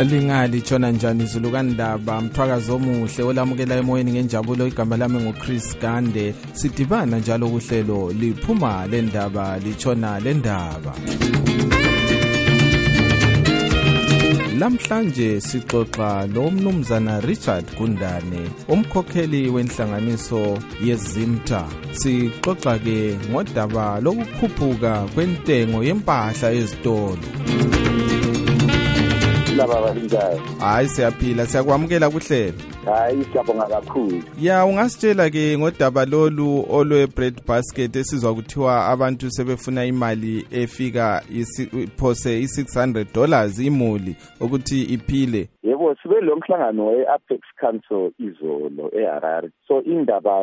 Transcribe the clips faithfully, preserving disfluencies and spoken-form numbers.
lingali tshona njani izulu kandaba mthwakazi omuhle olamukela emoyeni ngenjabulo igama lami nguChris Gande sidibana njalo kuhlelo liphuma lendaba litshona lendaba. Lamhlanje sixoxa lo mnumzana Richard Gundane umkhokheli wenhlanganiso yeZimta. Sixoxa ke ngodaba lokukhuphuka kwentengo yempahla ezitolo. Laba njani? Hayi siyaphila siyakwamukela kuhlelo. Hayi siyabonga kakhulu. Ya ungasitshela ke ngodaba lolu olwe bread basket esizwa kuthiwa abantu sebefuna imali efika iphose i six hundred dollars imuli ukuthi iphile. Yebo sibe lo mhlangano we-Apex Council izolo eHarare. So indaba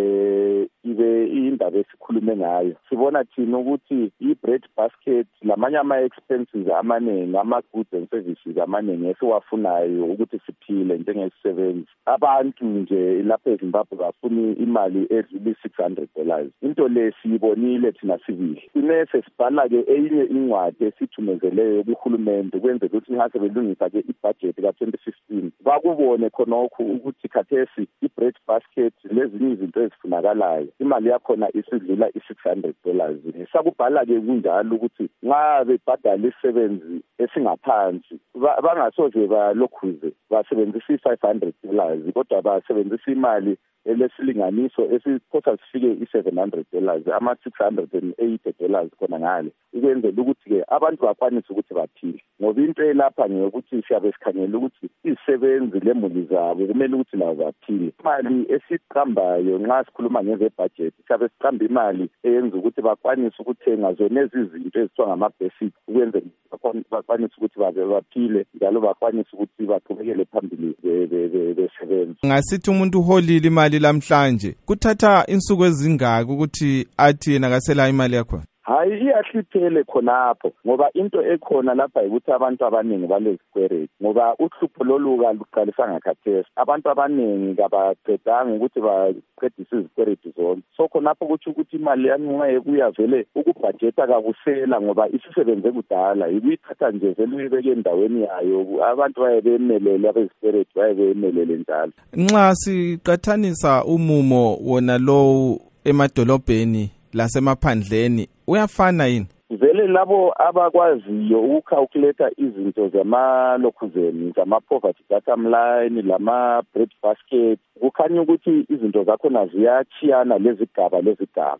le ibe indaba esikhulume ngayo. Sibona thina ukuthi i-bread basket lamanye ama-expenses amaningi ama-goods and services amaningi esiwafunayo ukuthi siphile njengesisebenzi. Abantu nje lapha eZimbabwe bafuna imali edlula six hundred dollars. Into le siyibonile thina sivile. Sinese sibhala ke eyinye incwadi esithumezeleyo kuhulumende kwenzela ukuthi ngase belungisa ke ibudget ka twenty fifteen. Bakubone khonokho ukuthi khathesi i-bread basket lezinye izinto ezifunakalayo imali yakhona isidlula i six hundred dollars. Sakubhala ke kunjalo ukuthi nxa bebhadala isebenzi esingaphansi bangasoze balokhuze basebenzisa i five hundred dollars kodwa basebenzisa imali elesilinganiso esiphosa sifike i seven hundred dollars ama six hundred eighty dollars khona ngale ukwenzela ukuthi ke abantu bakwanise ukuthi baphile. Ngoba into elapha ngeyokuthi siyabe sikhangela ukuthi izisebenzi lemuli zabo kumele ukuthi labo baphile. Imali esiqambayo nxa sikhuluma ngeze budget siyabe siqamba imali eyenza ukuthi bakwanise ukuthenga zona izinto ezithiwa ngama basics ukwenzela bakwanise ukuthi baphile njalo bakwanise ukuthi baqhubekele phambili besebenza. Ngasithi umuntu uholile imali lamhlanje kuthatha insuku ezingaki ukuthi athi yena kasela imali yakho? Hayi iyahlithele khonapho ngoba into ekhona lapha ukuthi abantu abaningi balezikwereti ngoba uhlupho loluka luqalisa ngakhathesi abantu abaningi kabaqedanga ukuthi baqedise izikwereti zonke. So khonapho ukuthi ukuthi imali yanqe kuyavele ukubhajeta kabusela ngoba isisebenze kudala ikuyithatha nje vele uyibeke endaweni yayo abantu bayebemelele abezikwereti bayebemelele njalo. Nxa siqathanisa umumo wona lo emadolobheni lasemaphandleni uyafana yini? Vele labo abakwaziyo ukucalculate izinto zamalokhuzeni zama-poverty data line lama-bread basket kukhanya ukuthi izinto zakhona ziyachiyana lezigaba lezigaba.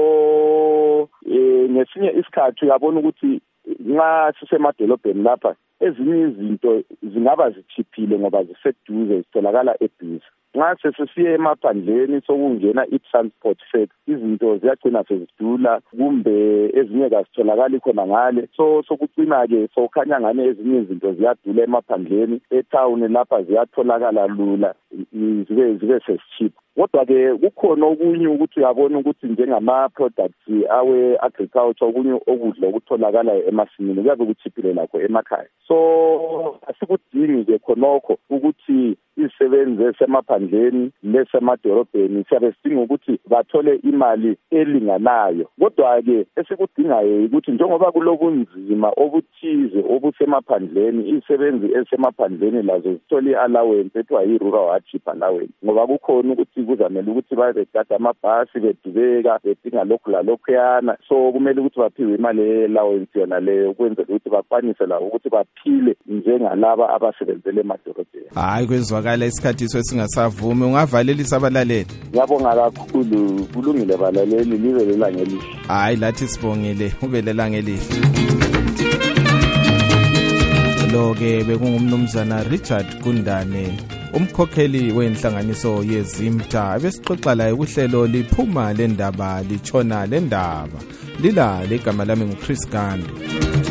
So eh ngesinye isikhathi uyabona ukuthi nxa sisemadolobheni lapha ezinye izinto zingaba zichiphile ngoba ziseduze zitholakala eduze. Nxa sesisiye emaphandleni sokungena i-transport fare izinto ziyagcina sezidula kumbe ezinye kazitholakali khona ngale so sokucina ke sokhanya ngane ezinye izinto ziyadula emaphandleni etown lapha ziyatholakala lula zibe zibe sesicheap. Kodwa ke kukhona okunye ukuthi uyabona ukuthi njengama products awe agriculture okunye okudla okutholakala emasimini kuyabe kuchiphile lakho emakhaya. So asikudingi ke khonokho ukuthi izisebenzi esemaphandleni lesemadolobheni siyabe sidinga ukuthi bathole imali elinganayo. Kodwa ke esikudingayo ukuthi njengoba kulobunzima obuthize obusemaphandleni izisebenzi esemaphandleni lazo zithole i-allowance ethiwa yi-rural hardship allowance ngoba kukhona ukuthi kuzamele ukuthi babe begada amabhasi bedubeka bedinga lokhu lalokhuyana. So kumele ukuthi baphiwe imali e-allowance yona leyo ukwenzela ukuthi bakwanise labo ukuthi baphile njengalaba abasebenzele emadolobheni. Hayi kwezwakala isikhathi sesingasavumi ungavalelisa abalaleli. Ngiyabonga kakhulu kulungile balaleli libe lelanga elihle. Hayi lathi sibongile ube lelanga elihle. Lo-ke bekungumnumzana Richard Gundane umkhokheli wenhlanganiso yeZimta abesixoxa laye kuhlelo liphuma lendaba litshona lendaba. Lila legama lami nguChris Gande.